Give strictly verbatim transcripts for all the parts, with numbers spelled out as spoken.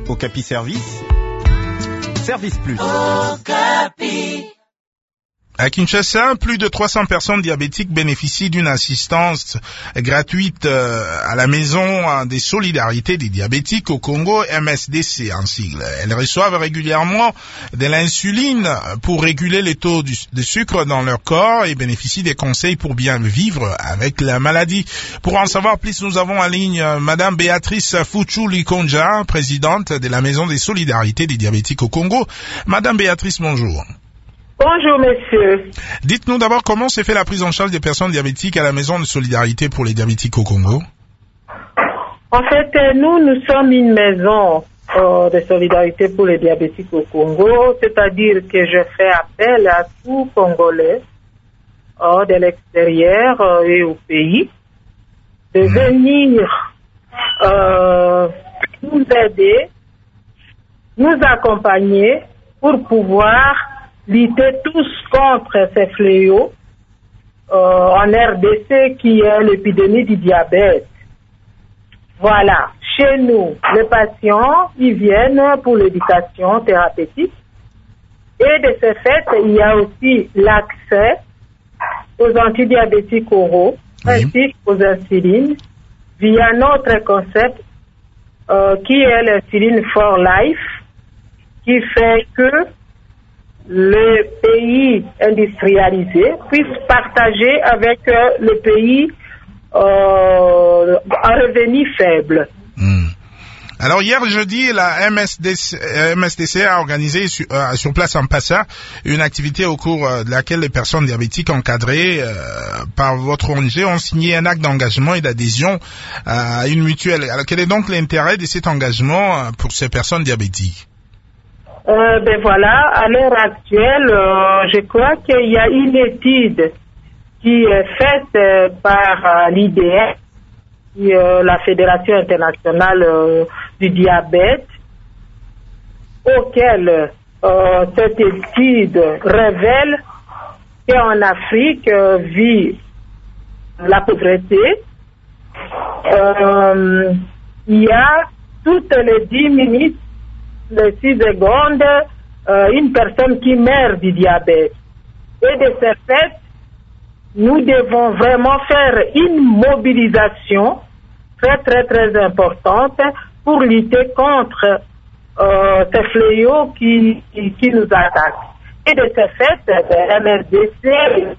Okapi Service, Service Plus. Okapi. À Kinshasa, plus de trois cents personnes diabétiques bénéficient d'une assistance gratuite à la maison des solidarités des diabétiques au Congo, M S D C en sigle. Elles reçoivent régulièrement de l'insuline pour réguler les taux de sucre dans leur corps et bénéficient des conseils pour bien vivre avec la maladie. Pour en savoir plus, nous avons en ligne Madame Béatrice Fouchou Likonja, présidente de la maison des solidarités des diabétiques au Congo. Madame Béatrice, bonjour. Bonjour, monsieur. Dites-nous d'abord comment s'est fait la prise en charge des personnes diabétiques à la Maison de solidarité pour les diabétiques au Congo. En fait, nous, nous sommes une maison euh, de solidarité pour les diabétiques au Congo, c'est-à-dire que je fais appel à tout Congolais euh, de l'extérieur euh, et au pays de mmh. venir euh, nous aider, nous accompagner pour pouvoir lutter tous contre ces fléaux euh, en R D C qui est l'épidémie du diabète. Voilà. Chez nous, les patients, ils viennent pour l'éducation thérapeutique. Et de ce fait, il y a aussi l'accès aux antidiabétiques oraux, oui. ainsi qu'aux insulines, via notre concept euh, qui est l'insuline for life, qui fait que les pays industrialisés puissent partager avec euh, les pays euh, à revenus faibles. Mmh. Alors hier jeudi, la M S D C, M S D C a organisé sur, euh, sur place en Passa une activité au cours euh, de laquelle les personnes diabétiques encadrées euh, par votre O N G ont signé un acte d'engagement et d'adhésion à une mutuelle. Alors quel est donc l'intérêt de cet engagement pour ces personnes diabétiques? Euh, ben voilà, à l'heure actuelle, euh, je crois qu'il y a une étude qui est faite euh, par euh, l'I D S, euh, la Fédération internationale euh, du diabète, auquel euh, cette étude révèle qu'en Afrique euh, vit la pauvreté. Euh, il y a toutes les dix minutes les six secondes, euh, une personne qui meurt du diabète. Et de ce fait, nous devons vraiment faire une mobilisation très très très importante pour lutter contre euh, ces fléaux qui, qui, qui nous attaquent. Et de ce fait, le M S D C,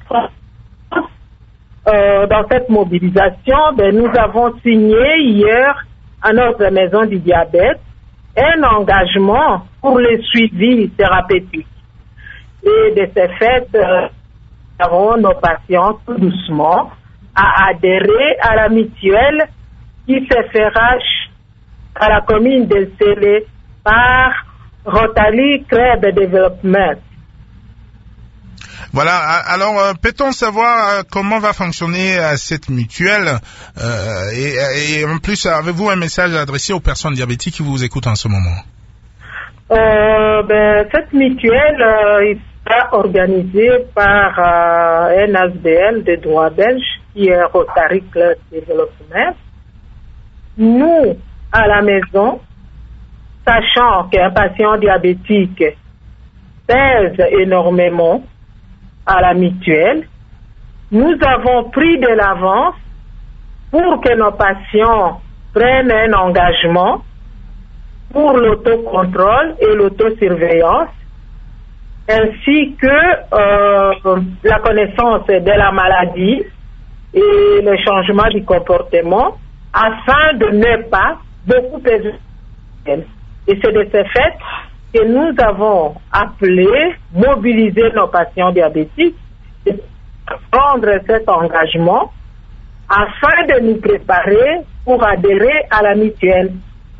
euh, dans cette mobilisation, ben, nous avons signé hier à notre maison du diabète un engagement pour le suivi thérapeutique. Et de ce fait, euh, nous avons nos patients tout doucement à adhérer à la mutuelle qui se fera à la commune de Sélé par Rotary Club Development. Voilà, alors euh, peut-on savoir euh, comment va fonctionner euh, cette mutuelle euh, et, et en plus, avez-vous un message adressé aux personnes diabétiques qui vous écoutent en ce moment? euh, ben, Cette mutuelle euh, est organisée par euh, un A S B L de droit belge qui est Rotary Club Development. Nous, à la maison, sachant qu'un patient diabétique pèse énormément à la mutuelle, nous avons pris de l'avance pour que nos patients prennent un engagement pour l'autocontrôle et l'autosurveillance, ainsi que euh, la connaissance de la maladie et le changement du comportement, afin de ne pas beaucoup peser. Et c'est de ce fait que nous avons appelé, mobiliser nos patients diabétiques et prendre cet engagement afin de nous préparer pour adhérer à la mutuelle.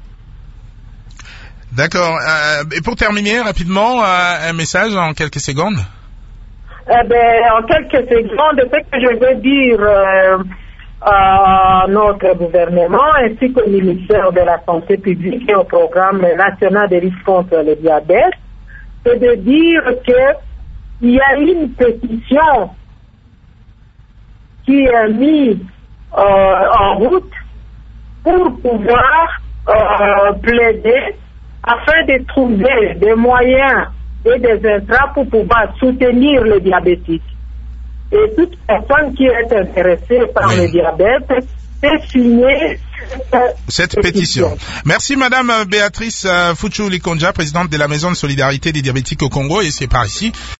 D'accord. Euh, et pour terminer rapidement, euh, un message en quelques secondes. Eh ben, en quelques secondes, ce que je veux dire euh, à notre gouvernement ainsi qu'au ministère de la Santé publique et au programme national de lutte contre le diabète, c'est de dire qu'il y a une pétition qui est mise euh, en route pour pouvoir euh, plaider afin de trouver des moyens et des intrants pour pouvoir soutenir les diabétiques. Et toute personne qui est intéressée par oui. le diabète peut signer cette, cette pétition. pétition. Merci Madame Béatrice Fuchu Likonja, présidente de la Maison de solidarité des diabétiques au Congo, et c'est par ici.